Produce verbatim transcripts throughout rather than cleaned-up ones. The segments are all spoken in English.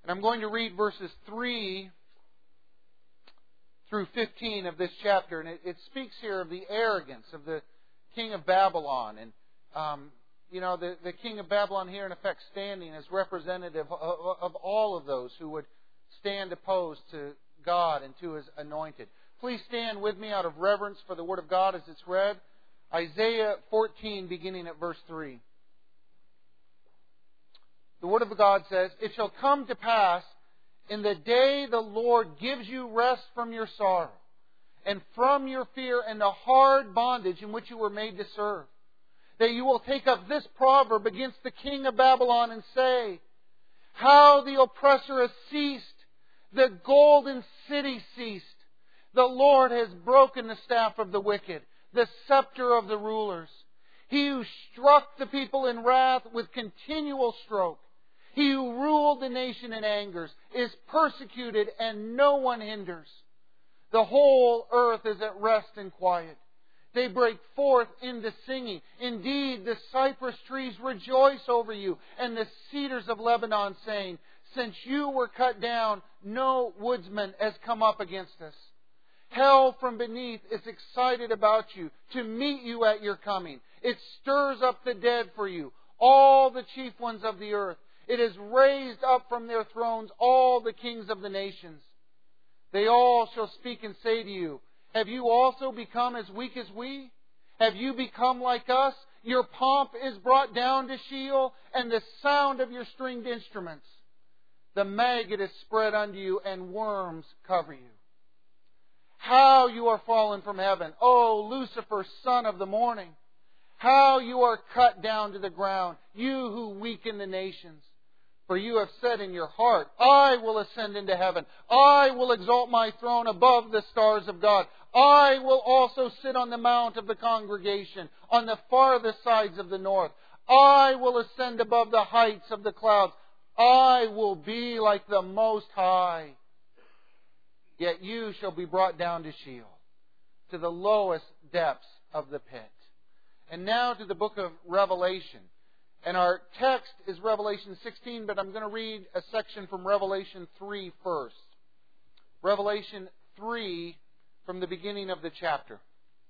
And I'm going to read verses three through fifteen of this chapter. And it, it speaks here of the arrogance of the king of Babylon. And, um, you know, the, the king of Babylon here, in effect, standing as representative of, of all of those who would stand opposed to God and to His anointed. Please stand with me out of reverence for the Word of God as it's read. Isaiah fourteen, beginning at verse three. The Word of God says, "It shall come to pass in the day the Lord gives you rest from your sorrow, and from your fear and the hard bondage in which you were made to serve, that you will take up this proverb against the king of Babylon and say, how the oppressor has ceased, the golden city ceased. The Lord has broken the staff of the wicked, the scepter of the rulers. He who struck the people in wrath with continual stroke, he who ruled the nation in angers, is persecuted and no one hinders. The whole earth is at rest and quiet. They break forth into singing. Indeed, the cypress trees rejoice over you, and the cedars of Lebanon, saying, since you were cut down, no woodsman has come up against us. Hell from beneath is excited about you to meet you at your coming. It stirs up the dead for you, all the chief ones of the earth. It has raised up from their thrones all the kings of the nations. They all shall speak and say to you, have you also become as weak as we? Have you become like us? Your pomp is brought down to Sheol, and the sound of your stringed instruments. The maggot is spread unto you, and worms cover you. How you are fallen from heaven, O Lucifer, son of the morning! How you are cut down to the ground, you who weaken the nations! For you have said in your heart, I will ascend into heaven. I will exalt my throne above the stars of God. I will also sit on the mount of the congregation, on the farthest sides of the north. I will ascend above the heights of the clouds. I will be like the Most High. Yet you shall be brought down to Sheol, to the lowest depths of the pit. And now to the book of Revelation. And our text is Revelation sixteen, but I'm going to read a section from Revelation three first. Revelation three, from the beginning of the chapter.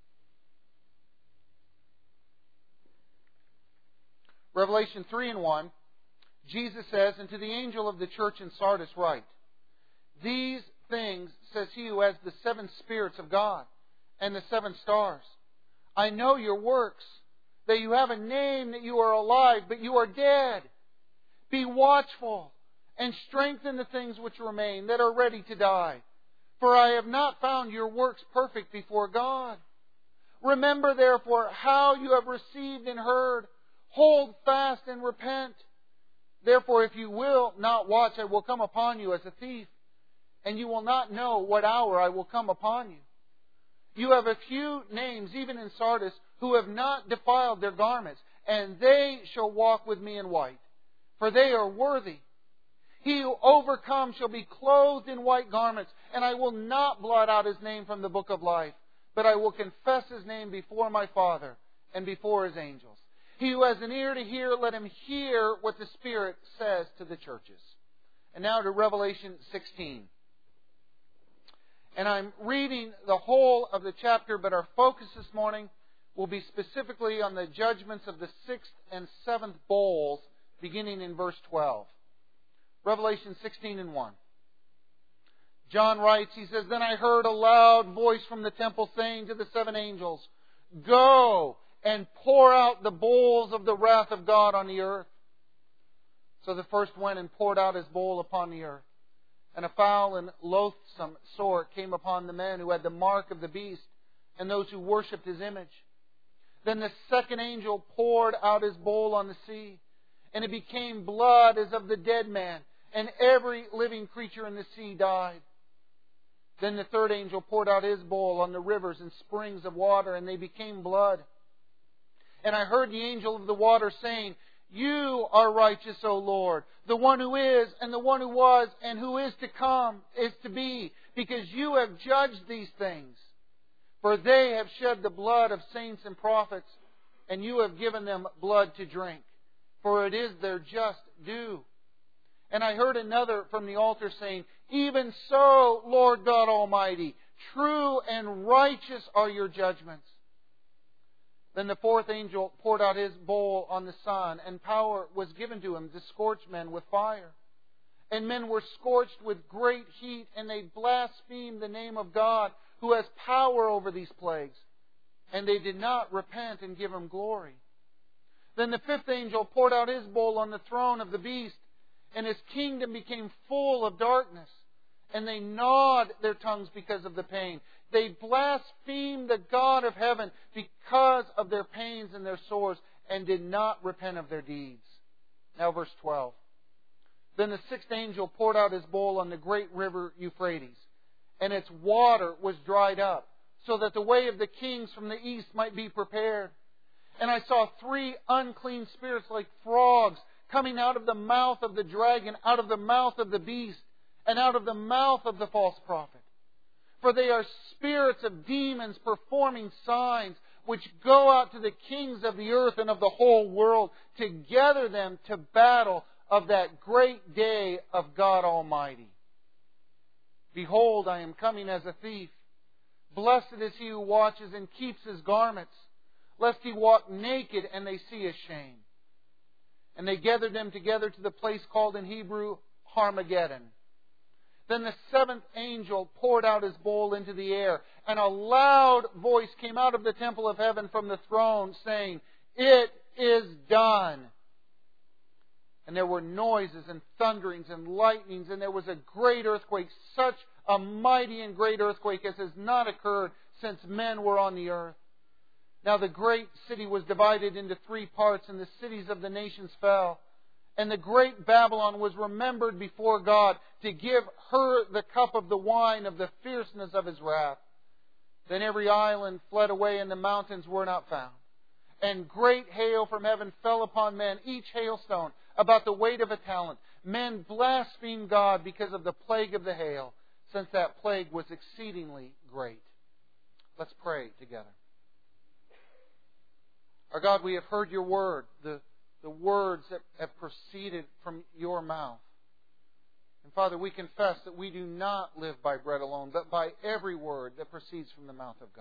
Revelation three and one, Jesus says, and to the angel of the church in Sardis write, these things says he who has the seven spirits of God and the seven stars. I know your works, that you have a name, that you are alive, but you are dead. Be watchful and strengthen the things which remain, that are ready to die. For I have not found your works perfect before God. Remember therefore how you have received and heard. Hold fast and repent. Therefore, if you will not watch, I will come upon you as a thief, and you will not know what hour I will come upon you. You have a few names, even in Sardis, who have not defiled their garments, and they shall walk with me in white, for they are worthy. He who overcomes shall be clothed in white garments, and I will not blot out his name from the book of life, but I will confess his name before my Father and before his angels. He who has an ear to hear, let him hear what the Spirit says to the churches. And now to Revelation sixteen. And I'm reading the whole of the chapter, but our focus this morning will be specifically on the judgments of the sixth and seventh bowls, beginning in verse twelve. Revelation sixteen and one. John writes, he says, then I heard a loud voice from the temple saying to the seven angels, go and pour out the bowls of the wrath of God on the earth. So the first went and poured out his bowl upon the earth. And a foul and loathsome sort came upon the men who had the mark of the beast and those who worshipped his image. Then the second angel poured out his bowl on the sea, and it became blood as of the dead man, and every living creature in the sea died. Then the third angel poured out his bowl on the rivers and springs of water, and they became blood. And I heard the angel of the water saying, you are righteous, O Lord, the one who is, and the one who was, and who is to come, is to be, because you have judged these things. For they have shed the blood of saints and prophets, and you have given them blood to drink, for it is their just due. And I heard another from the altar saying, "Even so, Lord God Almighty, true and righteous are your judgments." Then the fourth angel poured out his bowl on the sun, and power was given to him to scorch men with fire. And men were scorched with great heat, and they blasphemed the name of God, who has power over these plagues. And they did not repent and give Him glory. Then the fifth angel poured out his bowl on the throne of the beast, and his kingdom became full of darkness. And they gnawed their tongues because of the pain. They blasphemed the God of heaven because of their pains and their sores, and did not repent of their deeds. Now verse twelve. Then the sixth angel poured out his bowl on the great river Euphrates, and its water was dried up, so that the way of the kings from the east might be prepared. And I saw three unclean spirits like frogs coming out of the mouth of the dragon, out of the mouth of the beast, and out of the mouth of the false prophet. For they are spirits of demons performing signs, which go out to the kings of the earth and of the whole world to gather them to battle of that great day of God Almighty. Behold, I am coming as a thief. Blessed is he who watches and keeps his garments, lest he walk naked and they see his shame. And they gathered them together to the place called in Hebrew Armageddon. Then the seventh angel poured out his bowl into the air, and a loud voice came out of the temple of heaven from the throne, saying, "It is done." And there were noises and thunderings and lightnings, and there was a great earthquake, such a mighty and great earthquake as has not occurred since men were on the earth. Now the great city was divided into three parts, and the cities of the nations fell. And the great Babylon was remembered before God to give her the cup of the wine of the fierceness of His wrath. Then every island fled away, and the mountains were not found. And great hail from heaven fell upon men, each hailstone about the weight of a talent. Men blasphemed God because of the plague of the hail, since that plague was exceedingly great. Let's pray together. Our God, we have heard Your word, the, the words that have proceeded from Your mouth. And Father, we confess that we do not live by bread alone, but by every word that proceeds from the mouth of God.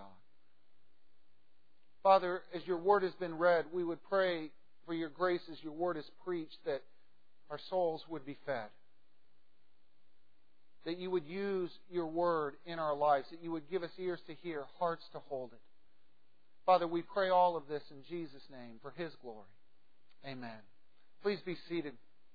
Father, as Your word has been read, we would pray for Your grace as Your word is preached, that our souls would be fed. That You would use Your word in our lives, that You would give us ears to hear, hearts to hold it. Father, we pray all of this in Jesus' name for His glory. Amen. Please be seated.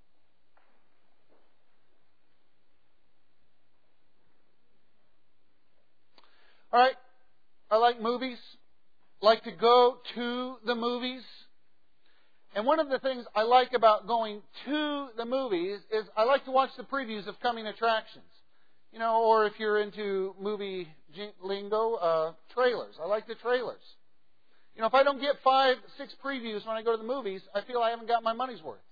All right. I like movies. I like to go to the movies. And one of the things I like about going to the movies is I like to watch the previews of coming attractions. You know, or if you're into movie lingo, uh, trailers. I like the trailers. You know, if I don't get five, six previews when I go to the movies, I feel I haven't got my money's worth.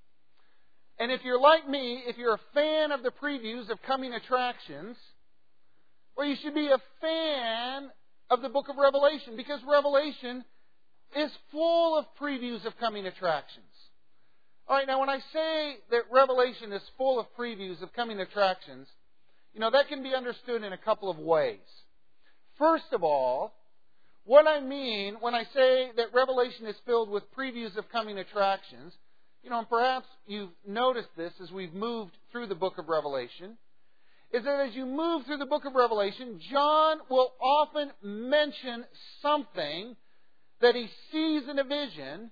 And if you're like me, if you're a fan of the previews of coming attractions, well, you should be a fan of the book of Revelation, because Revelation is full of previews of coming attractions. All right, now when I say that Revelation is full of previews of coming attractions, you know, that can be understood in a couple of ways. First of all, what I mean when I say that Revelation is filled with previews of coming attractions, you know, and perhaps you've noticed this as we've moved through the book of Revelation, is that as you move through the book of Revelation, John will often mention something that he sees in a vision,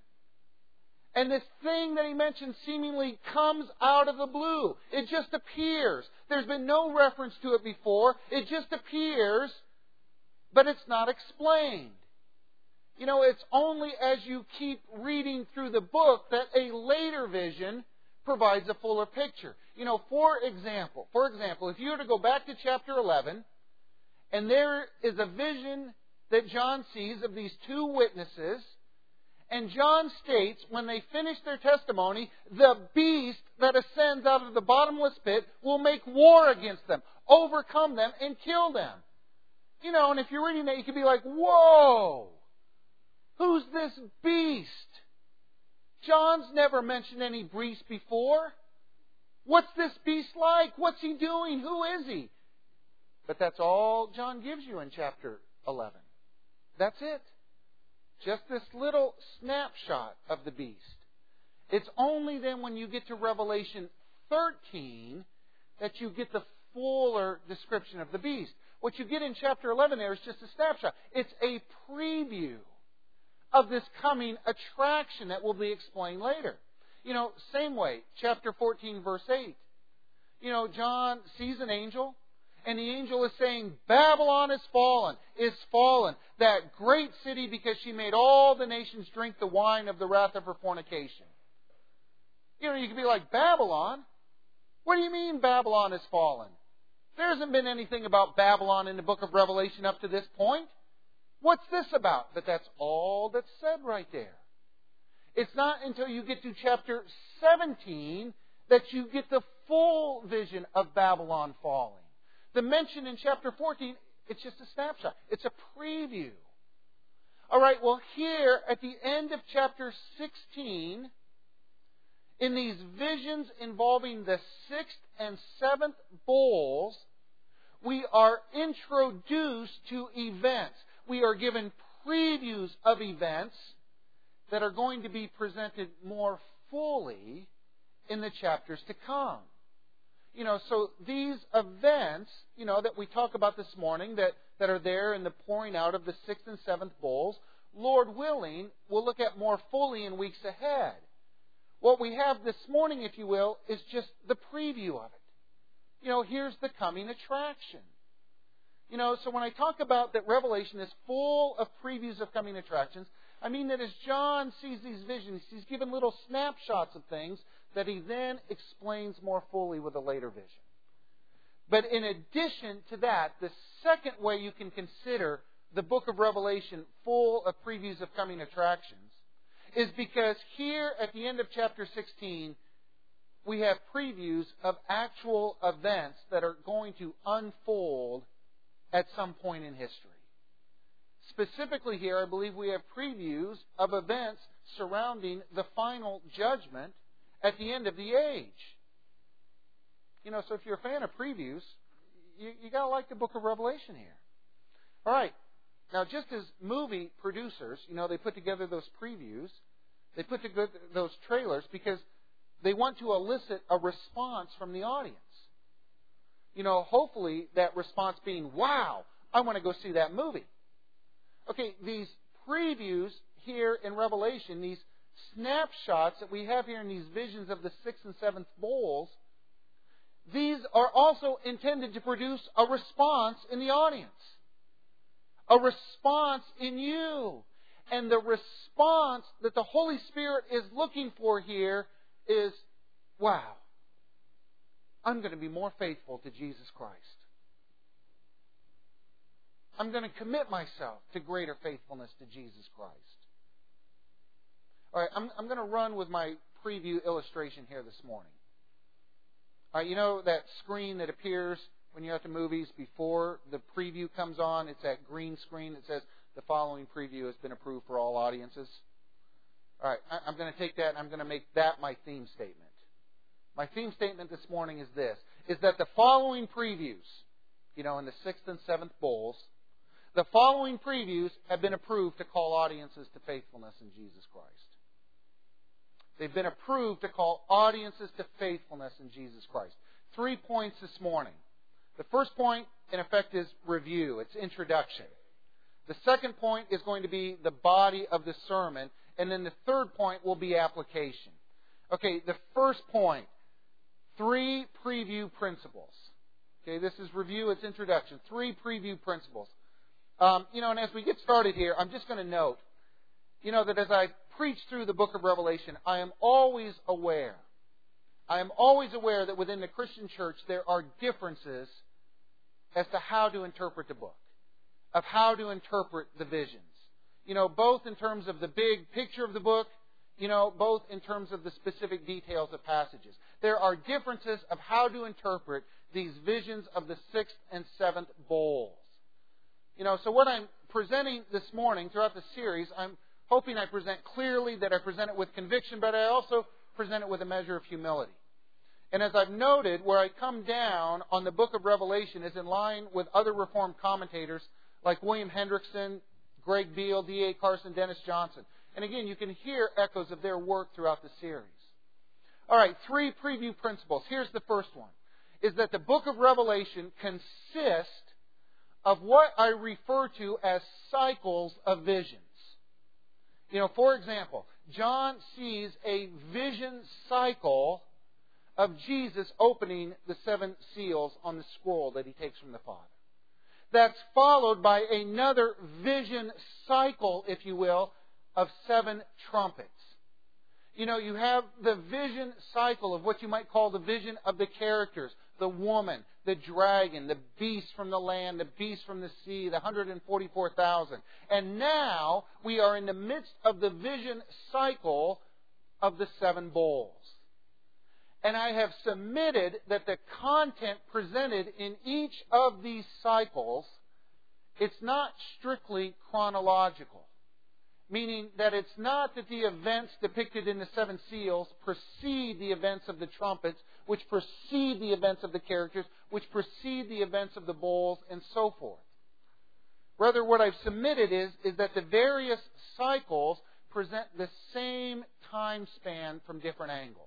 and this thing that he mentions seemingly comes out of the blue. It just appears. There's been no reference to it before. It just appears, but it's not explained. You know, it's only as you keep reading through the book that a later vision provides a fuller picture. You know, for example, for example, if you were to go back to chapter eleven, and there is a vision that John sees of these two witnesses, and John states when they finish their testimony, the beast that ascends out of the bottomless pit will make war against them, overcome them, and kill them. You know, and if you're reading that, you could be like, whoa! Who's this beast? John's never mentioned any beast before. What's this beast like? What's he doing? Who is he? But that's all John gives you in chapter eleven. That's it. Just this little snapshot of the beast. It's only then when you get to Revelation thirteen that you get the fuller description of the beast. What you get in chapter eleven there is just a snapshot. It's a preview of this coming attraction that will be explained later. You know, same way, chapter fourteen, verse eight. You know, John sees an angel, and the angel is saying, Babylon is fallen, is fallen, that great city, because she made all the nations drink the wine of the wrath of her fornication. You know, you could be like, Babylon? What do you mean Babylon is fallen? There hasn't been anything about Babylon in the book of Revelation up to this point. What's this about? But that's all that's said right there. It's not until you get to chapter seventeen that you get the full vision of Babylon falling. The mention in chapter fourteen, it's just a snapshot. It's a preview. All right, well, here at the end of chapter sixteen, in these visions involving the sixth and seventh bowls, we are introduced to events. We are given previews of events that are going to be presented more fully in the chapters to come. You know, so these events, you know, that we talk about this morning that, that are there in the pouring out of the sixth and seventh bowls, Lord willing, we'll look at more fully in weeks ahead. What we have this morning, if you will, is just the preview of it. You know, here's the coming attraction. You know, so when I talk about that Revelation is full of previews of coming attractions, I mean that as John sees these visions, he's given little snapshots of things that he then explains more fully with a later vision. But in addition to that, the second way you can consider the book of Revelation full of previews of coming attractions is because here at the end of chapter sixteen, we have previews of actual events that are going to unfold at some point in history. Specifically here, I believe we have previews of events surrounding the final judgment at the end of the age. You know, so if you're a fan of previews, you, you got to like the book of Revelation here. All right. Now, just as movie producers, you know, they put together those previews, they put together those trailers because they want to elicit a response from the audience. You know, hopefully that response being, wow, I want to go see that movie. Okay, these previews here in Revelation, these snapshots that we have here in these visions of the sixth and seventh bowls, these are also intended to produce a response in the audience. A response in you. And the response that the Holy Spirit is looking for here is, wow, I'm going to be more faithful to Jesus Christ. I'm going to commit myself to greater faithfulness to Jesus Christ. All right, I'm, I'm going to run with my preview illustration here this morning. All right, you know that screen that appears when you're at the movies before the preview comes on? It's that green screen that says the following preview has been approved for all audiences. All right, I, I'm going to take that and I'm going to make that my theme statement. My theme statement this morning is this, is that the following previews, you know, in the sixth and seventh bowls, the following previews have been approved to call audiences to faithfulness in Jesus Christ. They've been approved to call audiences to faithfulness in Jesus Christ. Three points this morning. The first point, in effect, is review. It's introduction. The second point is going to be the body of the sermon. And then the third point will be application. Okay, the first point, three preview principles. Okay, this is review, it's introduction. Three preview principles. Um, you know, and as we get started here, I'm just going to note, you know, that as I preach through the book of Revelation, I am always aware, I am always aware that within the Christian church there are differences as to how to interpret the book, of how to interpret the visions. You know, both in terms of the big picture of the book, you know, both in terms of the specific details of passages. There are differences of how to interpret these visions of the sixth and seventh bowls. You know, so what I'm presenting this morning throughout the series, I'm hoping I present clearly, that I present it with conviction, but I also present it with a measure of humility. And as I've noted, where I come down on the book of Revelation is in line with other Reformed commentators like William Hendrickson, Greg Beale, D A Carson, Dennis Johnson. And again, you can hear echoes of their work throughout the series. All right, three preview principles. Here's the first one, is that the book of Revelation consists of what I refer to as cycles of visions. You know, for example, John sees a vision cycle of Jesus opening the seven seals on the scroll that he takes from the Father. That's followed by another vision cycle, if you will, of seven trumpets. You know, you have the vision cycle of what you might call the vision of the characters. The woman, the dragon, the beast from the land, the beast from the sea, the one hundred forty-four thousand. And now we are in the midst of the vision cycle of the seven bowls. And I have submitted that the content presented in each of these cycles, it's not strictly chronological. Meaning that it's not that the events depicted in the seven seals precede the events of the trumpets, which precede the events of the characters, which precede the events of the bowls, and so forth. Rather, what I've submitted is, is that the various cycles present the same time span from different angles.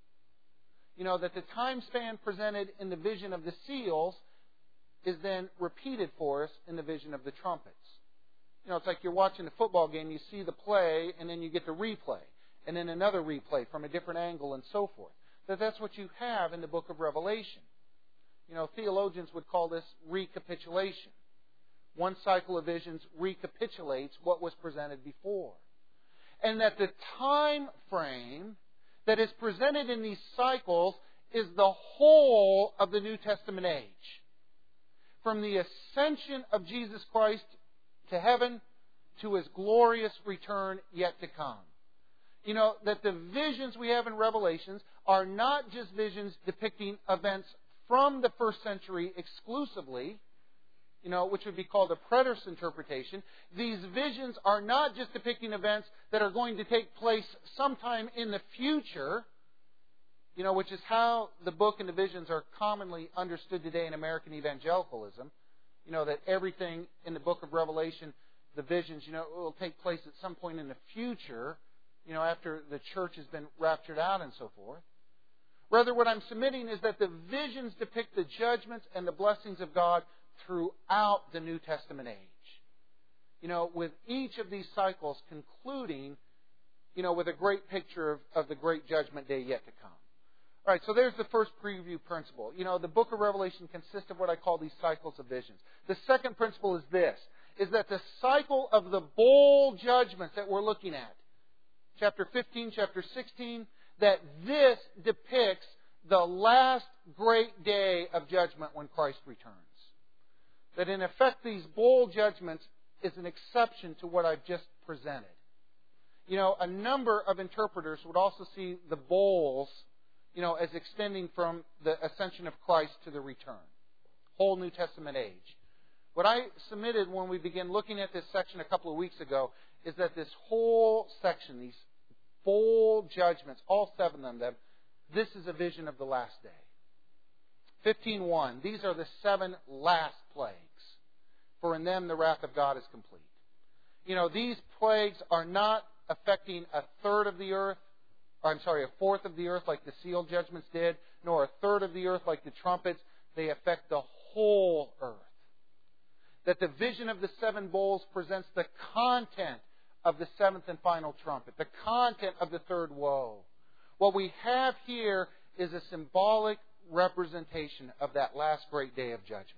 You know, that the time span presented in the vision of the seals is then repeated for us in the vision of the trumpets. You know, it's like you're watching a football game, you see the play, and then you get the replay, and then another replay from a different angle, and so forth. That that's what you have in the book of Revelation. You know, theologians would call this recapitulation. One cycle of visions recapitulates what was presented before. And that the time frame that is presented in these cycles is the whole of the New Testament age. From the ascension of Jesus Christ to heaven to His glorious return yet to come. You know, that the visions we have in Revelations are not just visions depicting events from the first century exclusively, you know, which would be called a preterist interpretation. These visions are not just depicting events that are going to take place sometime in the future, you know, which is how the book and the visions are commonly understood today in American evangelicalism. You know, that everything in the book of Revelation, the visions, you know, will take place at some point in the future, you know, after the church has been raptured out and so forth. Rather, what I'm submitting is that the visions depict the judgments and the blessings of God throughout the New Testament age. You know, with each of these cycles concluding, you know, with a great picture of, of the great judgment day yet to come. All right, so there's the first preview principle. You know, the book of Revelation consists of what I call these cycles of visions. The second principle is this, is that the cycle of the bowl judgments that we're looking at, chapter fifteen, chapter sixteen, that this depicts the last great day of judgment when Christ returns. That in effect these bowl judgments is an exception to what I've just presented. You know, a number of interpreters would also see the bowls, you know, as extending from the ascension of Christ to the return. Whole New Testament age. What I submitted when we began looking at this section a couple of weeks ago is that this whole section, these bowl judgments, all seven of them, this is a vision of the last day. fifteen one. These are the seven last plagues. For in them the wrath of God is complete. You know, these plagues are not affecting a third of the earth, or I'm sorry, a fourth of the earth like the seal judgments did, nor a third of the earth like the trumpets. They affect the whole earth. That the vision of the seven bowls presents the content of the seventh and final trumpet, the content of the third woe. What we have here is a symbolic representation of that last great day of judgment.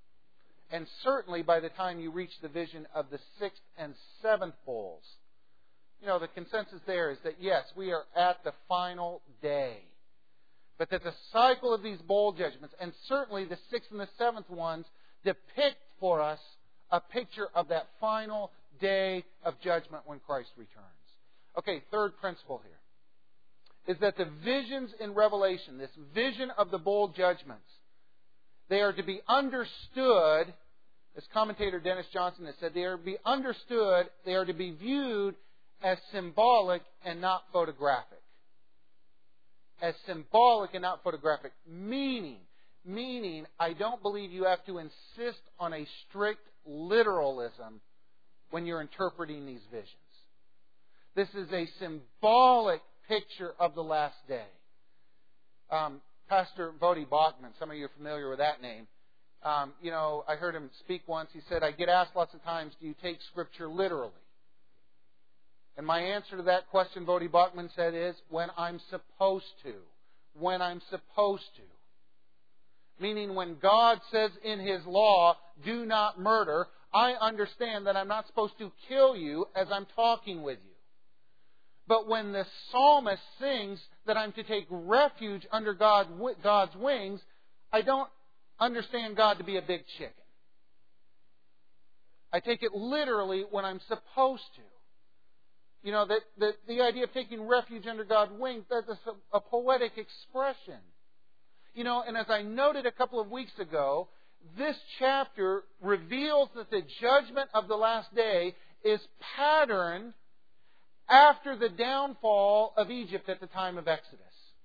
And certainly by the time you reach the vision of the sixth and seventh bowls, you know, the consensus there is that yes, we are at the final day. But that the cycle of these bowl judgments, and certainly the sixth and the seventh ones, depict for us a picture of that final day of judgment when Christ returns. Okay, third principle here is that the visions in Revelation, this vision of the bowl judgments, they are to be understood, as commentator Dennis Johnson has said, they are to be understood, they are to be viewed as symbolic and not photographic. as symbolic and not photographic. Meaning, meaning, I don't believe you have to insist on a strict literalism when you're interpreting these visions. This is a symbolic picture of the last day. Um, Pastor Voddie Baucham, some of you are familiar with that name. Um, you know, I heard him speak once. He said, I get asked lots of times, do you take Scripture literally? And my answer to that question, Voddie Baucham said, is when I'm supposed to. When I'm supposed to. Meaning when God says in His law, do not murder, I understand that I'm not supposed to kill you as I'm talking with you. But when the psalmist sings that I'm to take refuge under God, God's wings, I don't understand God to be a big chicken. I take it literally when I'm supposed to. You know, that, that the idea of taking refuge under God's wings, that's a, a poetic expression. You know, and as I noted a couple of weeks ago, this chapter reveals that the judgment of the last day is patterned after the downfall of Egypt at the time of Exodus.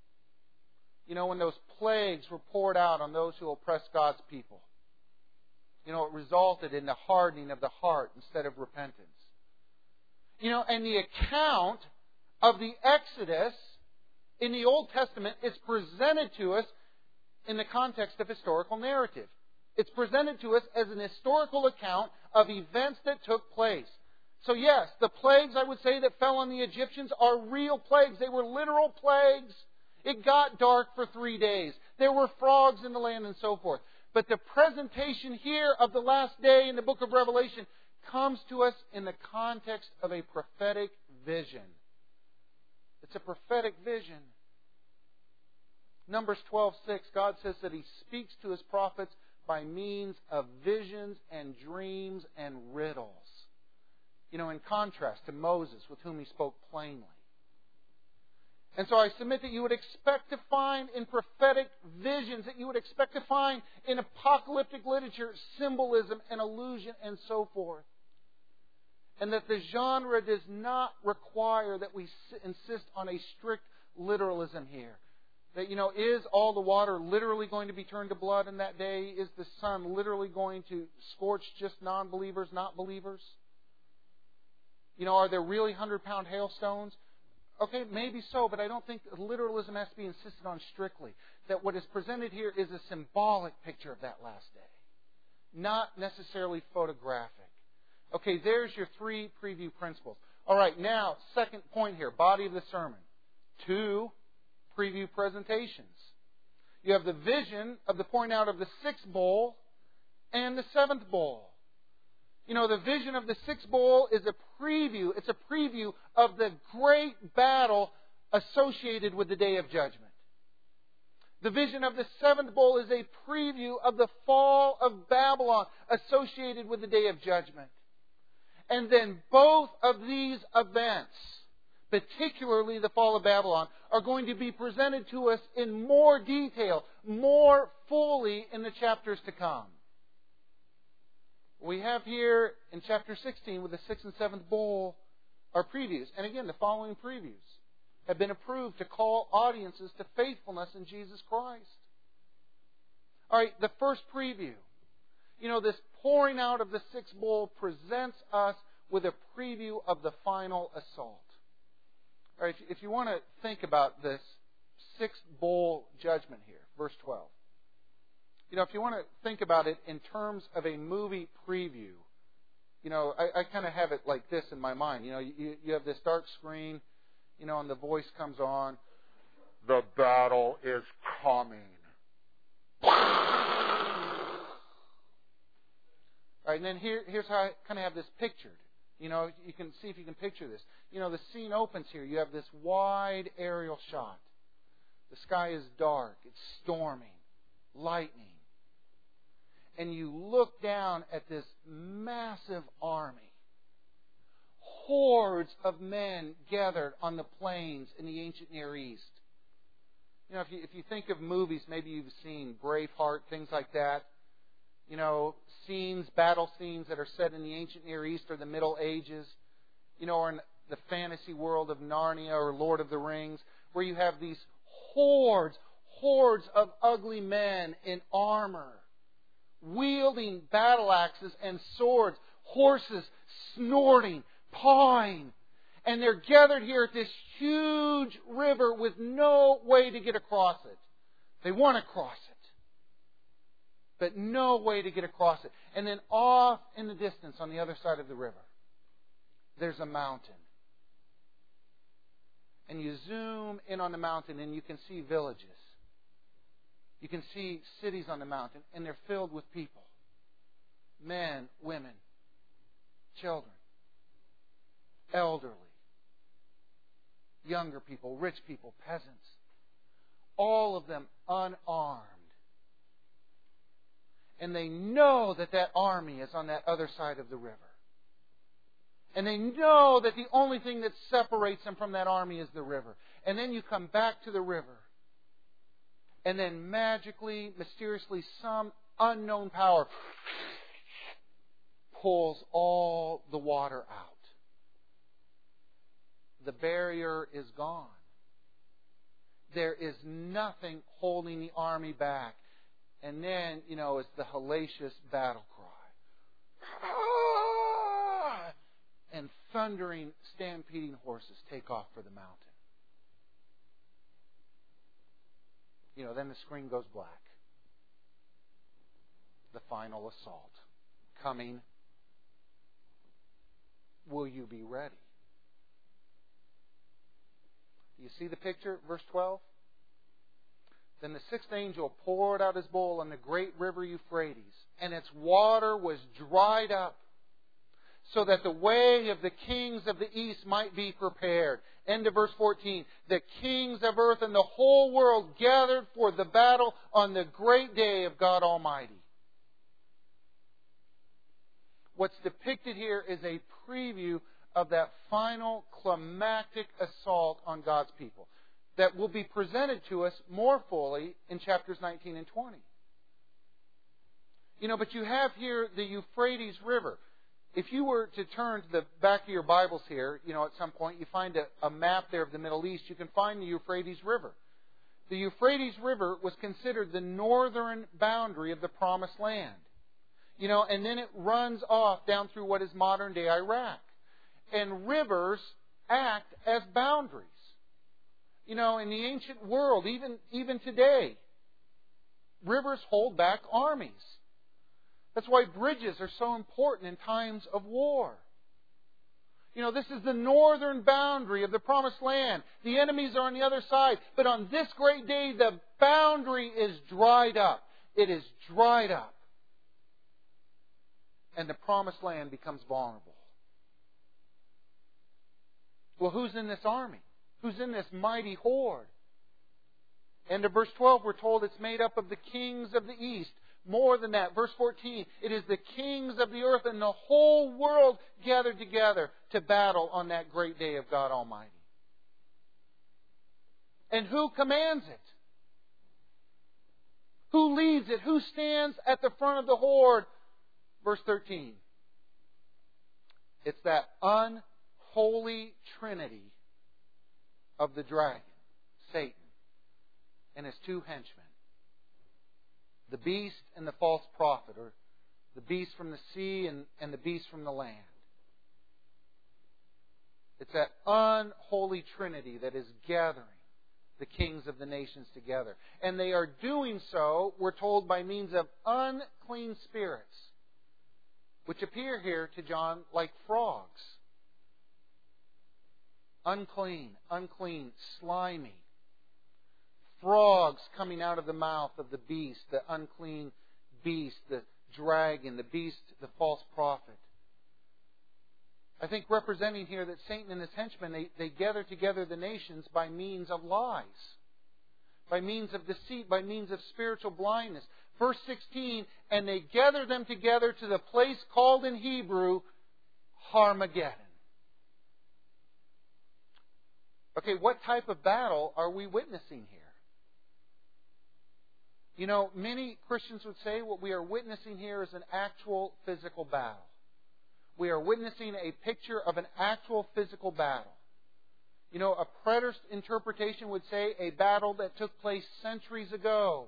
You know, when those plagues were poured out on those who oppressed God's people. You know, it resulted in the hardening of the heart instead of repentance. You know, and the account of the Exodus in the Old Testament is presented to us in the context of historical narrative. It's presented to us as an historical account of events that took place. So yes, the plagues, I would say, that fell on the Egyptians are real plagues. They were literal plagues. It got dark for three days. There were frogs in the land and so forth. But the presentation here of the last day in the book of Revelation comes to us in the context of a prophetic vision. It's a prophetic vision. Numbers twelve six, God says that He speaks to His prophets by means of visions and dreams and riddles. You know, in contrast to Moses, with whom He spoke plainly. And so I submit that you would expect to find in prophetic visions, that you would expect to find in apocalyptic literature, symbolism and allusion and so forth. And that the genre does not require that we insist on a strict literalism here. That, you know, is all the water literally going to be turned to blood in that day? Is the sun literally going to scorch just non-believers, not believers? You know, are there really hundred-pound hailstones? Okay, maybe so, but I don't think literalism has to be insisted on strictly. That what is presented here is a symbolic picture of that last day, not necessarily photographic. Okay, there's your three preview principles. All right, now, second point here, body of the sermon. Two preview presentations. You have the vision of the pouring out of the sixth bowl and the seventh bowl. You know, the vision of the sixth bowl is a preview. It's a preview of the great battle associated with the day of judgment. The vision of the seventh bowl is a preview of the fall of Babylon associated with the day of judgment. And then both of these events, particularly the fall of Babylon, are going to be presented to us in more detail, more fully in the chapters to come. We have here in chapter sixteen with the sixth and seventh bowl are previews. And again, the following previews have been approved to call audiences to faithfulness in Jesus Christ. All right, the first preview. You know, this pouring out of the sixth bowl presents us with a preview of the final assault. All right, if you want to think about this sixth bowl judgment here, verse twelve. You know, if you want to think about it in terms of a movie preview, you know, I, I kind of have it like this in my mind. You know, you, you have this dark screen, you know, and the voice comes on. The battle is coming. All right, and then here, here's how I kind of have this pictured. You know, you can see if you can picture this. You know, the scene opens here. You have this wide aerial shot. The sky is dark. It's storming, lightning. And you look down at this massive army. Hordes of men gathered on the plains in the ancient Near East. You know, if you, if you think of movies, maybe you've seen Braveheart, things like that. You know, scenes, battle scenes that are set in the ancient Near East or the Middle Ages. You know, or in the fantasy world of Narnia or Lord of the Rings, where you have these hordes, hordes of ugly men in armor, wielding battle axes and swords, horses snorting, pawing. And they're gathered here at this huge river with no way to get across it. They want to cross it, but no way to get across it. And then off in the distance on the other side of the river, there's a mountain. And you zoom in on the mountain and you can see villages. You can see cities on the mountain, and they're filled with people. Men, women, children, elderly, younger people, rich people, peasants. All of them unarmed. And they know that that army is on that other side of the river. And they know that the only thing that separates them from that army is the river. And then you come back to the river. And then magically, mysteriously, some unknown power pulls all the water out. The barrier is gone. There is nothing holding the army back. And then, you know, it's the hellacious battle cry. And thundering, stampeding horses take off for the mountain. You know, then the screen goes black. The final assault coming. Will you be ready? Do you see the picture? Verse twelve. Then the sixth angel poured out his bowl on the great river Euphrates, and its water was dried up, so that the way of the kings of the east might be prepared. End of verse fourteen. The kings of earth and the whole world gathered for the battle on the great day of God Almighty. What's depicted here is a preview of that final climactic assault on God's people that will be presented to us more fully in chapters nineteen and twenty. You know, but you have here the Euphrates River. If you were to turn to the back of your Bibles here, you know, at some point, you find a, a map there of the Middle East, you can find the Euphrates River. The Euphrates River was considered the northern boundary of the Promised Land. You know, and then it runs off down through what is modern-day Iraq. And rivers act as boundaries. You know, in the ancient world, even, even today, rivers hold back armies. That's why bridges are so important in times of war. You know, this is the northern boundary of the Promised Land. The enemies are on the other side. But on this great day, the boundary is dried up. It is dried up. And the Promised Land becomes vulnerable. Well, who's in this army? Who's in this mighty horde? End of verse twelve, we're told it's made up of the kings of the east. More than that, verse fourteen, it is the kings of the earth and the whole world gathered together to battle on that great day of God Almighty. And who commands it? Who leads it? Who stands at the front of the horde? Verse thirteen. It's that unholy trinity of the dragon, Satan, and his two henchmen. The beast and the false prophet, or the beast from the sea and, and the beast from the land. It's that unholy trinity that is gathering the kings of the nations together. And they are doing so, we're told, by means of unclean spirits, which appear here to John like frogs. Unclean, unclean, slimy. Frogs coming out of the mouth of the beast, the unclean beast, the dragon, the beast, the false prophet. I think representing here that Satan and his henchmen, they, they gather together the nations by means of lies, by means of deceit, by means of spiritual blindness. Verse sixteen, and they gather them together to the place called in Hebrew, Harmageddon. Okay, what type of battle are we witnessing here? You know, many Christians would say what we are witnessing here is an actual physical battle. We are witnessing a picture of an actual physical battle. You know, a preterist interpretation would say a battle that took place centuries ago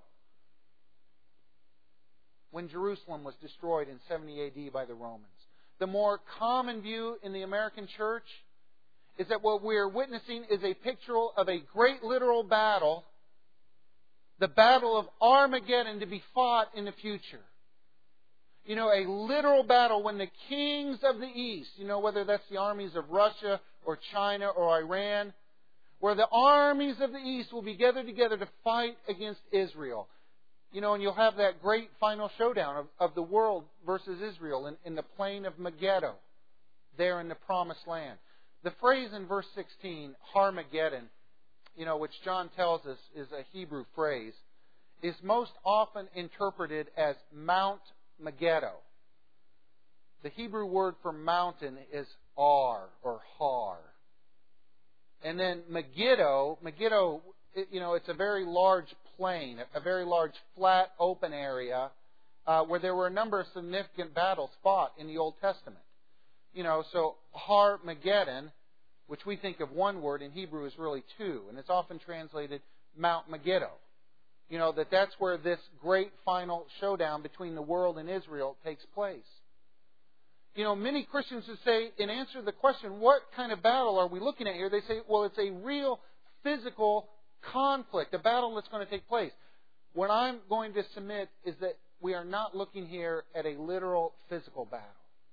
when Jerusalem was destroyed in seventy A D by the Romans. The more common view in the American church is that what we're witnessing is a picture of a great literal battle, the battle of Armageddon to be fought in the future. You know, a literal battle when the kings of the East, you know, whether that's the armies of Russia or China or Iran, where the armies of the East will be gathered together to fight against Israel. You know, and you'll have that great final showdown of, of the world versus Israel in, in the plain of Megiddo, there in the Promised Land. The phrase in verse sixteen, Harmageddon, you know, which John tells us is a Hebrew phrase, is most often interpreted as Mount Megiddo. The Hebrew word for mountain is Ar or Har. And then Megiddo, Megiddo, you know, it's a very large plain, a very large flat open area uh, where there were a number of significant battles fought in the Old Testament. You know, so Har-Mageddon, which we think of one word, in Hebrew is really two, and it's often translated Mount Megiddo. You know, that that's where this great final showdown between the world and Israel takes place. You know, many Christians would say, in answer to the question, what kind of battle are we looking at here? They say, well, it's a real physical conflict, a battle that's going to take place. What I'm going to submit is that we are not looking here at a literal physical battle,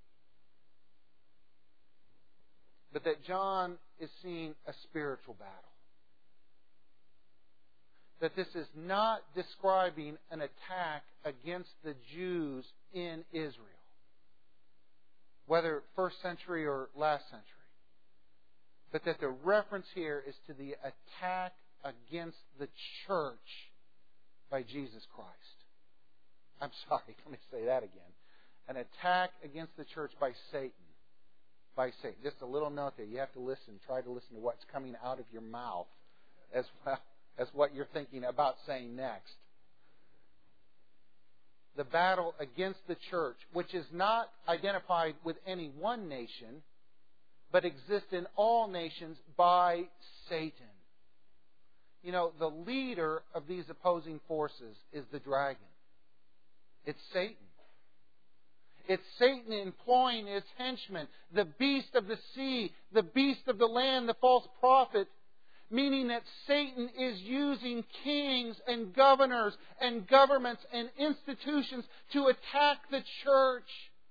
but that John is seeing a spiritual battle. That this is not describing an attack against the Jews in Israel, whether first century or last century, but that the reference here is to the attack against the church by Jesus Christ. I'm sorry, let me say that again. An attack against the church by Satan. By Satan. Just a little note there. You have to listen. Try to listen to what's coming out of your mouth as well as what you're thinking about saying next. The battle against the church, which is not identified with any one nation, but exists in all nations by Satan. You know, the leader of these opposing forces is the dragon. It's Satan. It's Satan employing its henchmen, the beast of the sea, the beast of the land, the false prophet, meaning that Satan is using kings and governors and governments and institutions to attack the church.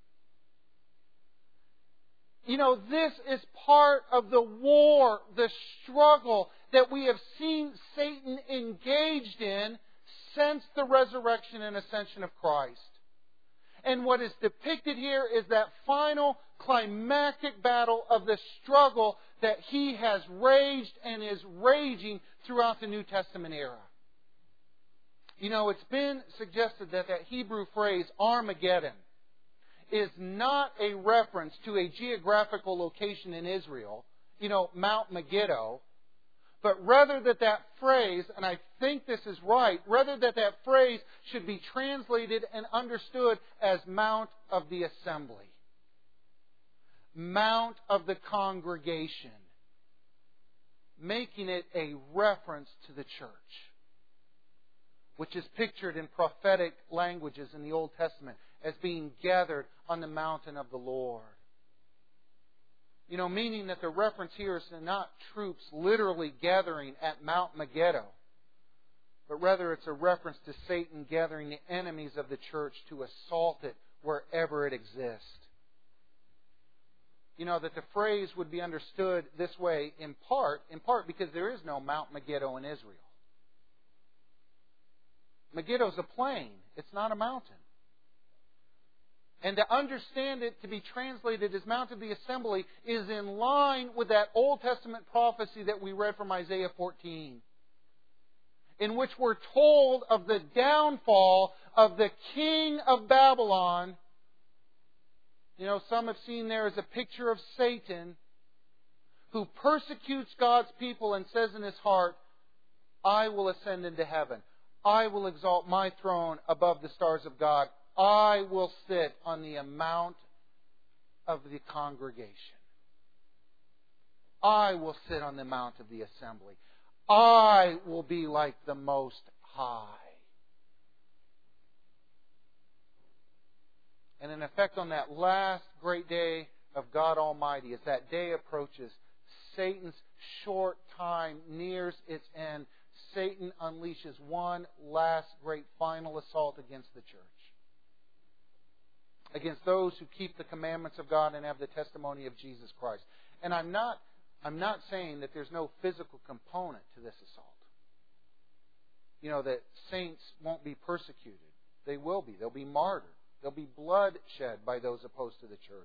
You know, this is part of the war, the struggle that we have seen Satan engaged in since the resurrection and ascension of Christ. And what is depicted here is that final climactic battle of the struggle that he has raged and is raging throughout the New Testament era. You know, it's been suggested that that Hebrew phrase, Armageddon, is not a reference to a geographical location in Israel, you know, Mount Megiddo, but rather that that phrase, and I think this is right, rather that that phrase should be translated and understood as Mount of the Assembly. Mount of the Congregation. Making it a reference to the church, which is pictured in prophetic languages in the Old Testament as being gathered on the mountain of the Lord. You know, meaning that the reference here is not troops literally gathering at Mount Megiddo, but rather it's a reference to Satan gathering the enemies of the church to assault it wherever it exists. You know, that the phrase would be understood this way in part, in part because there is no Mount Megiddo in Israel. Megiddo is a plain. It's not a mountain. And to understand it to be translated as Mount of the Assembly is in line with that Old Testament prophecy that we read from Isaiah fourteen, in which we're told of the downfall of the king of Babylon. You know, some have seen there as a picture of Satan, who persecutes God's people and says in his heart, I will ascend into heaven. I will exalt my throne above the stars of God. I will sit on the mount of the congregation. I will sit on the mount of the assembly. I will be like the Most High. And in effect, on that last great day of God Almighty, as that day approaches, Satan's short time nears its end. Satan unleashes one last great final assault against the church. Against those who keep the commandments of God and have the testimony of Jesus Christ. And I'm not, I'm not saying that there's no physical component to this assault. You know, that saints won't be persecuted. They will be. They'll be martyred. There'll be blood shed by those opposed to the church.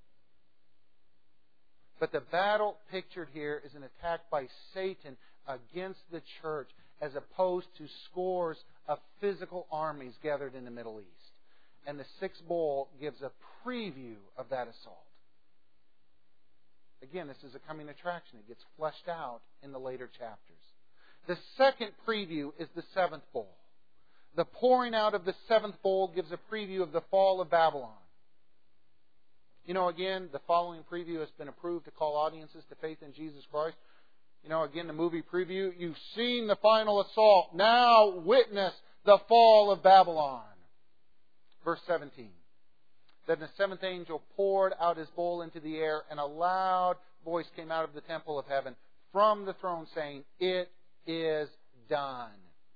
But the battle pictured here is an attack by Satan against the church as opposed to scores of physical armies gathered in the Middle East. And the sixth bowl gives a preview of that assault. Again, this is a coming attraction. It gets fleshed out in the later chapters. The second preview is the seventh bowl. The pouring out of the seventh bowl gives a preview of the fall of Babylon. You know, again, the following preview has been approved to call audiences to faith in Jesus Christ. You know, again, the movie preview, you've seen the final assault. Now witness the fall of Babylon. Verse seventeen. Then the seventh angel poured out his bowl into the air, and a loud voice came out of the temple of heaven from the throne saying, "It is done."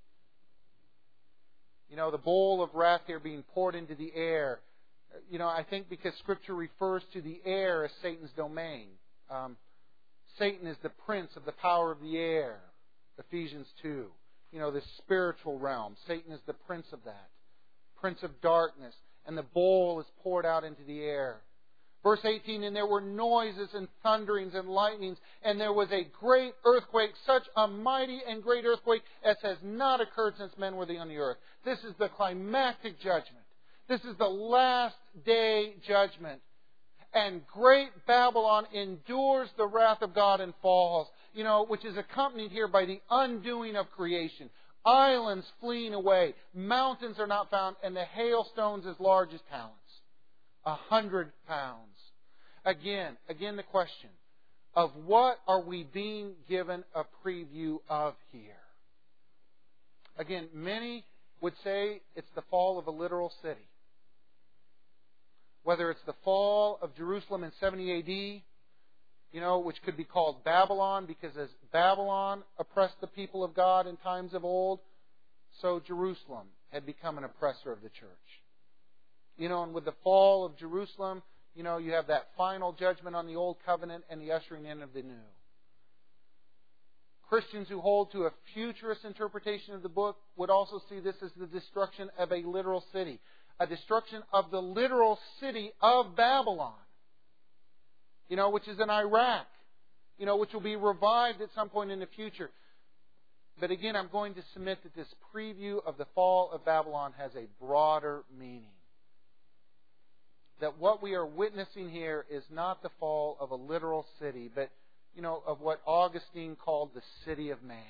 You know, the bowl of wrath here being poured into the air. You know, I think because Scripture refers to the air as Satan's domain. Um, Satan is the prince of the power of the air. Ephesians two. You know, the spiritual realm. Satan is the prince of that. Prince of darkness. And the bowl is poured out into the air. Verse eighteen, and there were noises and thunderings and lightnings, and there was a great earthquake, such a mighty and great earthquake as has not occurred since men were on the earth. This is the climactic judgment. This is the last day judgment. And great Babylon endures the wrath of God and falls, you know, which is accompanied here by the undoing of creation. Islands fleeing away. Mountains are not found, and the hailstones as large as talents. A hundred pounds. Again, again the question of what are we being given a preview of here? Again, many would say it's the fall of a literal city. Whether it's the fall of Jerusalem in seventy A D, you know, which could be called Babylon, because as Babylon oppressed the people of God in times of old, so Jerusalem had become an oppressor of the church. You know, and with the fall of Jerusalem, you know, you have that final judgment on the old covenant and the ushering in of the new. Christians who hold to a futurist interpretation of the book would also see this as the destruction of a literal city. A destruction of the literal city of Babylon. You know, which is in Iraq. You know, which will be revived at some point in the future. But again, I'm going to submit that this preview of the fall of Babylon has a broader meaning. That what we are witnessing here is not the fall of a literal city, but, you know, of what Augustine called the city of man.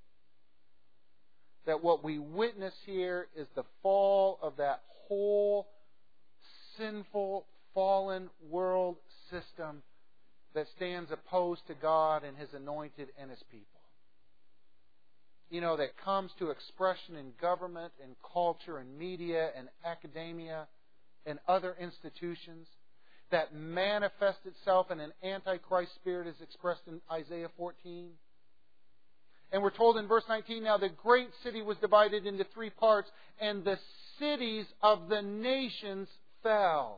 That what we witness here is the fall of that whole sinful, fallen world system that stands opposed to God and His anointed and His people. You know, that comes to expression in government and culture and media and academia and other institutions, that manifests itself in an antichrist spirit as expressed in Isaiah fourteen. And we're told in verse nineteen, now the great city was divided into three parts, and the cities of the nations fell.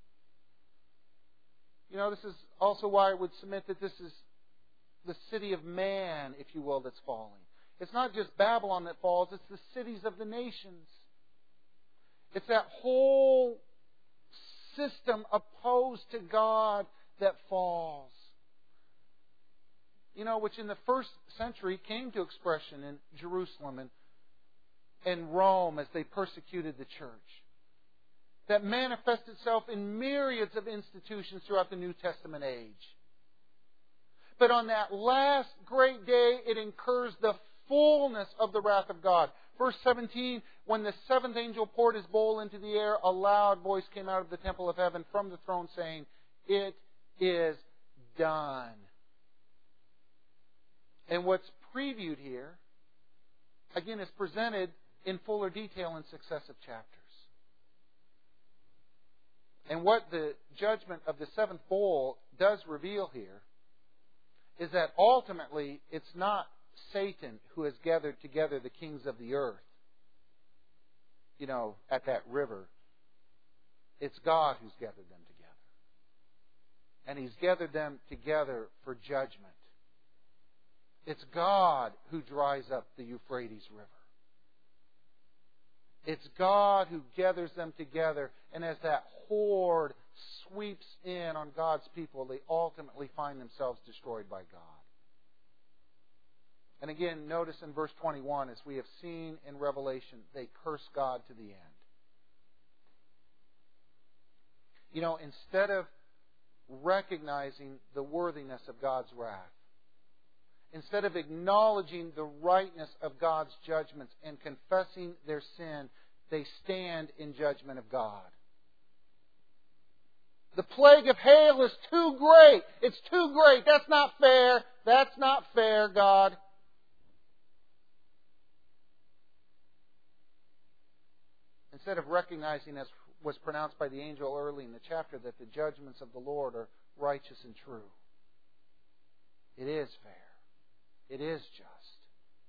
You know, this is also why I would submit that this is the city of man, if you will, that's falling. It's not just Babylon that falls, it's the cities of the nations. It's that whole system opposed to God that falls. You know, which in the first century came to expression in Jerusalem and, and Rome as they persecuted the church. That manifests itself in myriads of institutions throughout the New Testament age. But on that last great day, it incurs the fullness of the wrath of God. Verse seventeen, when the seventh angel poured his bowl into the air, a loud voice came out of the temple of heaven from the throne saying, "It is done." And what's previewed here, again, is presented in fuller detail in successive chapters. And what the judgment of the seventh bowl does reveal here is that ultimately it's not Satan who has gathered together the kings of the earth, you know, at that river. It's God who's gathered them together. And He's gathered them together for judgment. It's God who dries up the Euphrates River. It's God who gathers them together, and as that horde sweeps in on God's people, they ultimately find themselves destroyed by God. And again, notice in verse twenty-one, as we have seen in Revelation, they curse God to the end. You know, instead of recognizing the worthiness of God's wrath, instead of acknowledging the rightness of God's judgments and confessing their sin, they stand in judgment of God. The plague of hail is too great. It's too great. That's not fair. That's not fair, God. Instead of recognizing, as was pronounced by the angel early in the chapter, that the judgments of the Lord are righteous and true. It is fair. It is just.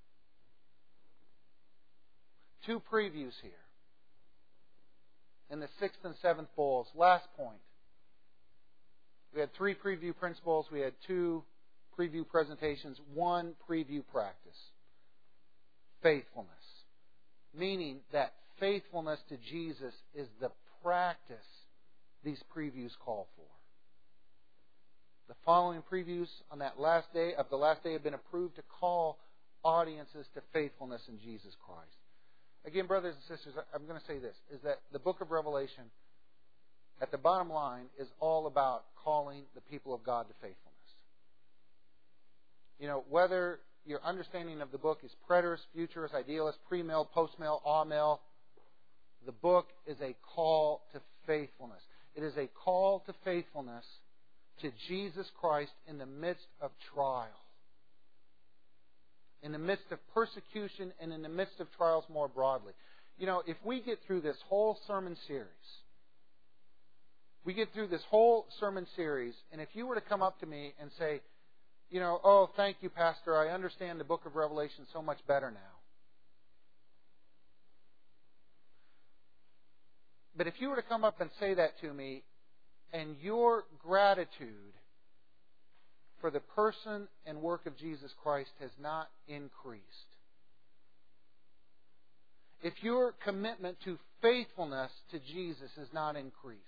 Two previews here. In the sixth and seventh bowls. Last point. We had three preview principles. We had two preview presentations. One preview practice. Faithfulness. Meaning that faithfulness to Jesus is the practice these previews call for. The following previews on that last day of the last day have been approved to call audiences to faithfulness in Jesus Christ. Again, brothers and sisters, I'm going to say this, is that the book of Revelation, at the bottom line, is all about calling the people of God to faithfulness. You know, whether your understanding of the book is preterist, futurist, idealist, pre-mill, post-mill, all-mill, the book is a call to faithfulness. It is a call to faithfulness to Jesus Christ in the midst of trial, in the midst of persecution, and in the midst of trials more broadly. You know, if we get through this whole sermon series, we get through this whole sermon series, and if you were to come up to me and say, you know, oh, thank you, Pastor, I understand the book of Revelation so much better now. But if you were to come up and say that to me, and your gratitude for the person and work of Jesus Christ has not increased, if your commitment to faithfulness to Jesus is not increased,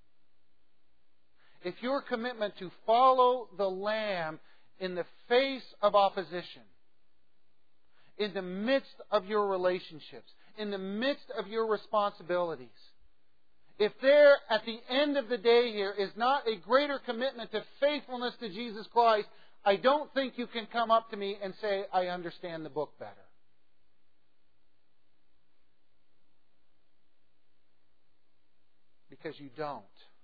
if your commitment to follow the Lamb in the face of opposition, in the midst of your relationships, in the midst of your responsibilities, if there, at the end of the day here, is not a greater commitment to faithfulness to Jesus Christ, I don't think you can come up to me and say, I understand the book better. Because you don't.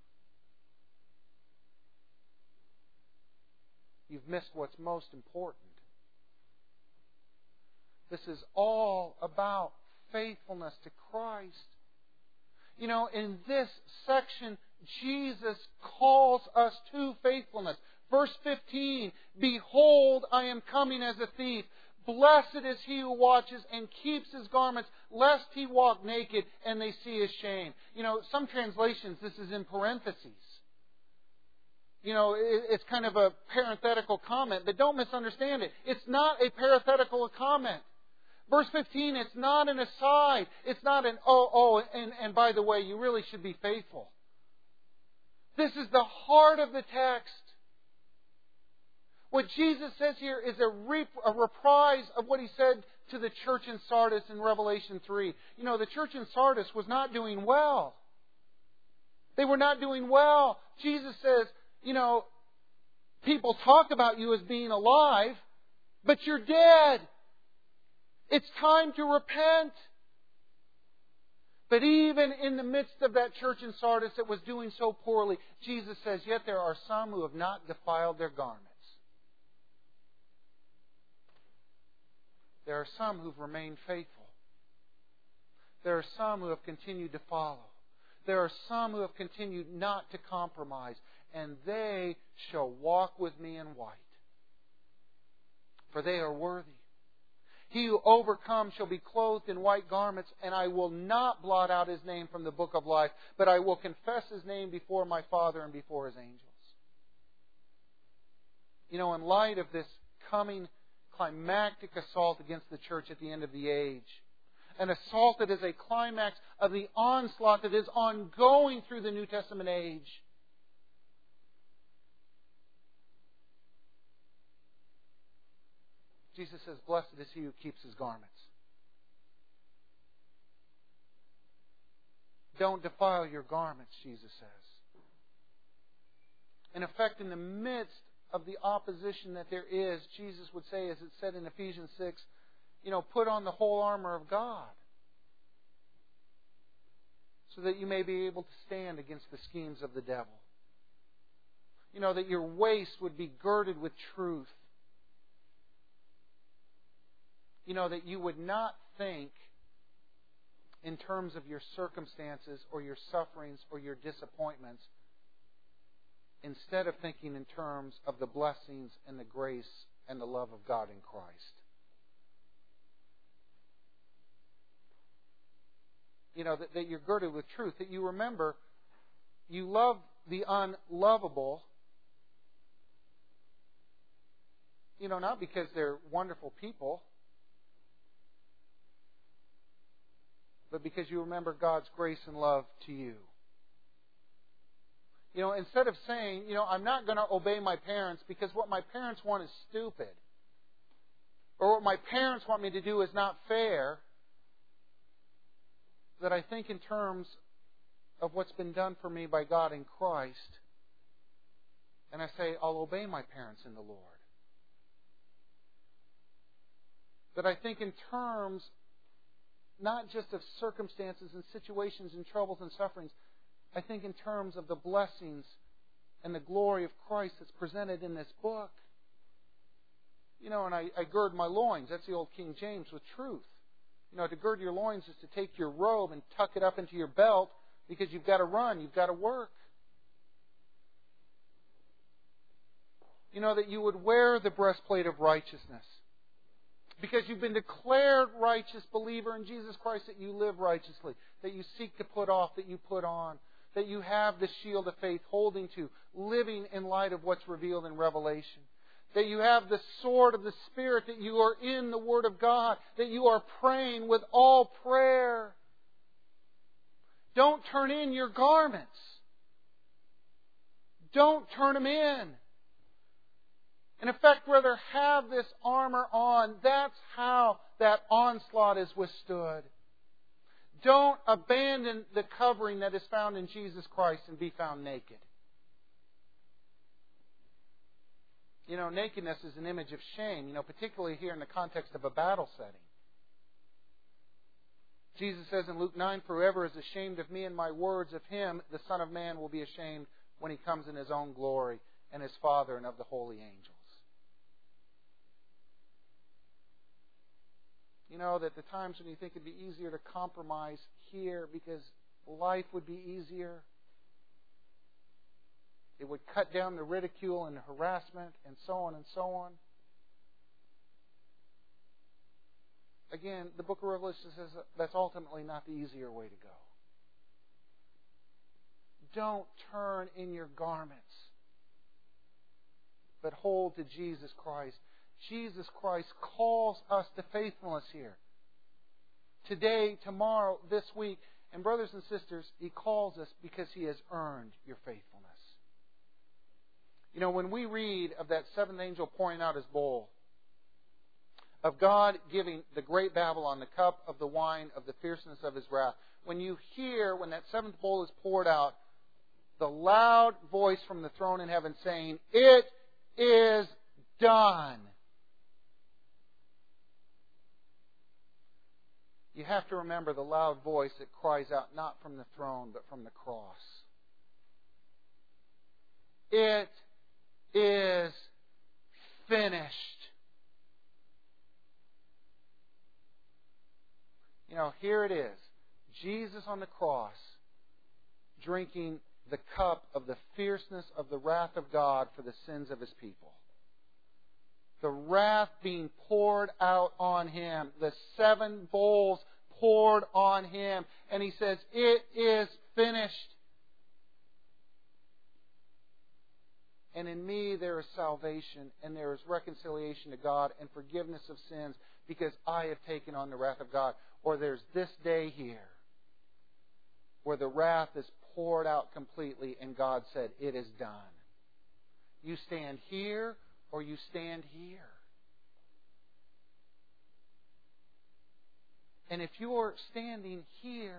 You've missed what's most important. This is all about faithfulness to Christ. You know, in this section, Jesus calls us to faithfulness. Verse fifteen, behold, I am coming as a thief. Blessed is he who watches and keeps his garments, lest he walk naked and they see his shame. You know, some translations, this is in parentheses. You know, it's kind of a parenthetical comment, but don't misunderstand it. It's not a parenthetical comment. Verse fifteen, it's not an aside. It's not an, oh, oh, and, and by the way, you really should be faithful. This is the heart of the text. What Jesus says here is a, rep, a reprise of what He said to the church in Sardis in Revelation three. You know, the church in Sardis was not doing well. They were not doing well. Jesus says, you know, people talk about you as being alive, but you're dead. It's time to repent. But even in the midst of that church in Sardis that was doing so poorly, Jesus says, yet there are some who have not defiled their garments. There are some who've remained faithful. There are some who have continued to follow. There are some who have continued not to compromise. And they shall walk with me in white. For they are worthy. He who overcomes shall be clothed in white garments, and I will not blot out his name from the book of life, but I will confess his name before my Father and before his angels. You know, in light of this coming climactic assault against the church at the end of the age, an assault that is a climax of the onslaught that is ongoing through the New Testament age, Jesus says, blessed is he who keeps his garments. Don't defile your garments, Jesus says. In effect, in the midst of the opposition that there is, Jesus would say, as it said in Ephesians six, you know, put on the whole armor of God so that you may be able to stand against the schemes of the devil. You know, that your waist would be girded with truth. You know, that you would not think in terms of your circumstances or your sufferings or your disappointments, instead of thinking in terms of the blessings and the grace and the love of God in Christ. You know, that, that you're girded with truth, that you remember you love the unlovable, you know, not because they're wonderful people, but because you remember God's grace and love to you. You know, instead of saying, you know, I'm not going to obey my parents because what my parents want is stupid, or what my parents want me to do is not fair, that I think in terms of what's been done for me by God in Christ, and I say, I'll obey my parents in the Lord. That I think in terms not just of circumstances and situations and troubles and sufferings. I think in terms of the blessings and the glory of Christ that's presented in this book. You know, and I, I gird my loins. That's the old King James with truth. You know, to gird your loins is to take your robe and tuck it up into your belt because you've got to run, you've got to work. You know, that you would wear the breastplate of righteousness. Because you've been declared righteous believer in Jesus Christ, that you live righteously, that you seek to put off, that you put on, that you have the shield of faith holding to, living in light of what's revealed in Revelation, that you have the sword of the Spirit, that you are in the Word of God, that you are praying with all prayer. Don't turn in your garments. Don't turn them in. In effect, rather have this armor on. That's how that onslaught is withstood. Don't abandon the covering that is found in Jesus Christ and be found naked. You know, nakedness is an image of shame, you know, particularly here in the context of a battle setting. Jesus says in Luke nine, "For whoever is ashamed of me and my words, of him the Son of Man will be ashamed when he comes in his own glory and his Father and of the holy angels." You know, that the times when you think it'd be easier to compromise here because life would be easier, it would cut down the ridicule and the harassment and so on and so on. Again, the book of Revelation says that's ultimately not the easier way to go. Don't turn in your garments, but hold to Jesus Christ. Jesus Christ calls us to faithfulness here. Today, tomorrow, this week. And brothers and sisters, He calls us because He has earned your faithfulness. You know, when we read of that seventh angel pouring out his bowl, of God giving the great Babylon the cup of the wine of the fierceness of His wrath, when you hear, when that seventh bowl is poured out, the loud voice from the throne in heaven saying, "It is done," you have to remember the loud voice that cries out not from the throne, but from the cross. It is finished. no, here it is. Jesus on the cross, drinking the cup of the fierceness of the wrath of God for the sins of His people. The wrath being poured out on Him. The seven bowls poured on Him. And He says, it is finished. And in me there is salvation and there is reconciliation to God and forgiveness of sins because I have taken on the wrath of God. Or there's this day here where the wrath is poured out completely and God said, it is done. You stand here or you stand here. And if you're standing here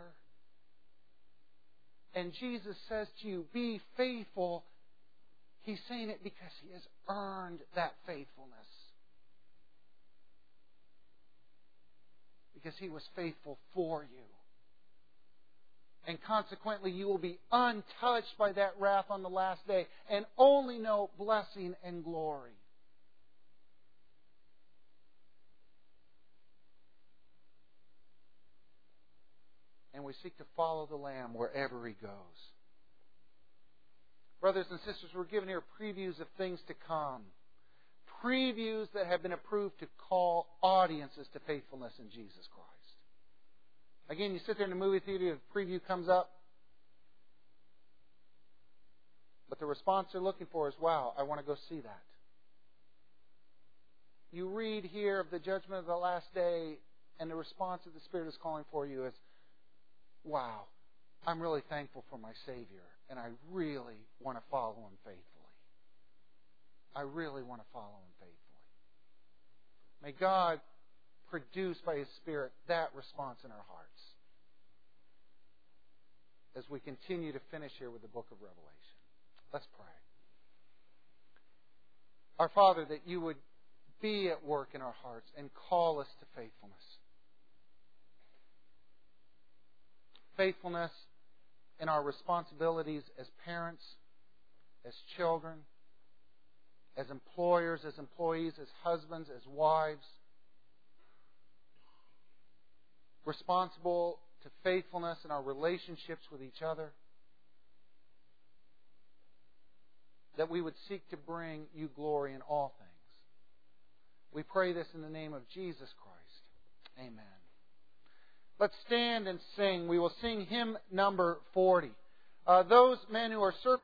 and Jesus says to you, be faithful, He's saying it because He has earned that faithfulness. Because He was faithful for you. And consequently, you will be untouched by that wrath on the last day and only know blessing and glory. And we seek to follow the Lamb wherever He goes. Brothers and sisters, we're given here previews of things to come. Previews that have been approved to call audiences to faithfulness in Jesus Christ. Again, you sit there in the movie theater, the preview comes up. But the response they're looking for is, wow, I want to go see that. You read here of the judgment of the last day, and the response that the Spirit is calling for you is, wow, I'm really thankful for my Savior, and I really want to follow Him faithfully. I really want to follow Him faithfully. May God produce by His Spirit that response in our hearts as we continue to finish here with the book of Revelation. Let's pray. Our Father, that You would be at work in our hearts and call us to faithfulness. Faithfulness in our responsibilities as parents, as children, as employers, as employees, as husbands, as wives. Responsible to faithfulness in our relationships with each other. That we would seek to bring You glory in all things. We pray this in the name of Jesus Christ. Amen. Let's stand and sing. We will sing hymn number forty. Uh, those men who are serpents